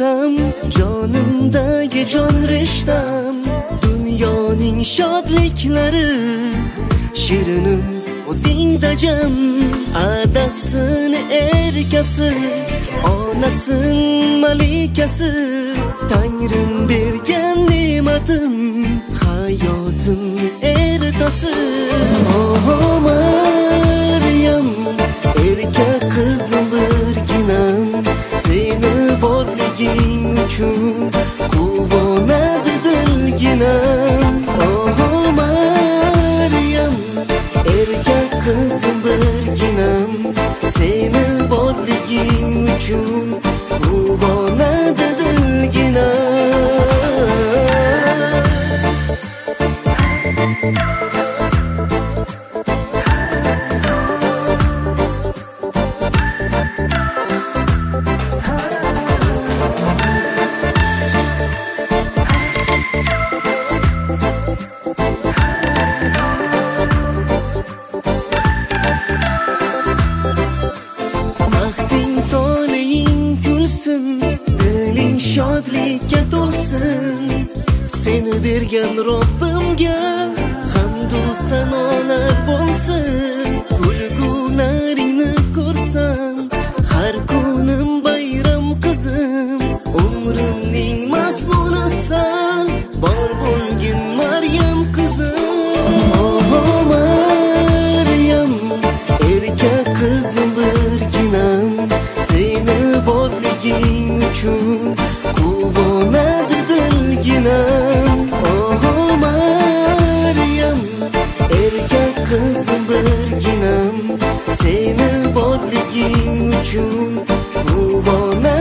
otam, jonimdagi jon rishtam, dunyoning shodliklari shirinim o'zingda jam. Adasin erkasi, onasin malikasi, Tangrim bergan ne'matim, hayotim ertasi. Oh Maryam, erkak qizim birginam, seni borliging uchun quvonadi dilginam. Oh Maryam, erkak qizim birginam, seni borliging uchun quvonadi dilginam. Diling shodlikka to'lsin, seni bergan Robbimga hamdu sanolar bo'lsin. Kulgularingni ko'rsam, har kunim bayram qizim, umrimning mazmunisan, bor bo'lgin Maryam qizim. Oh Maryam, erkak qizim birginam, seni borliging uchun quvonadi dilginam. Oh Maryam, erkak qizim birginam, seni borliging uchun quvonadi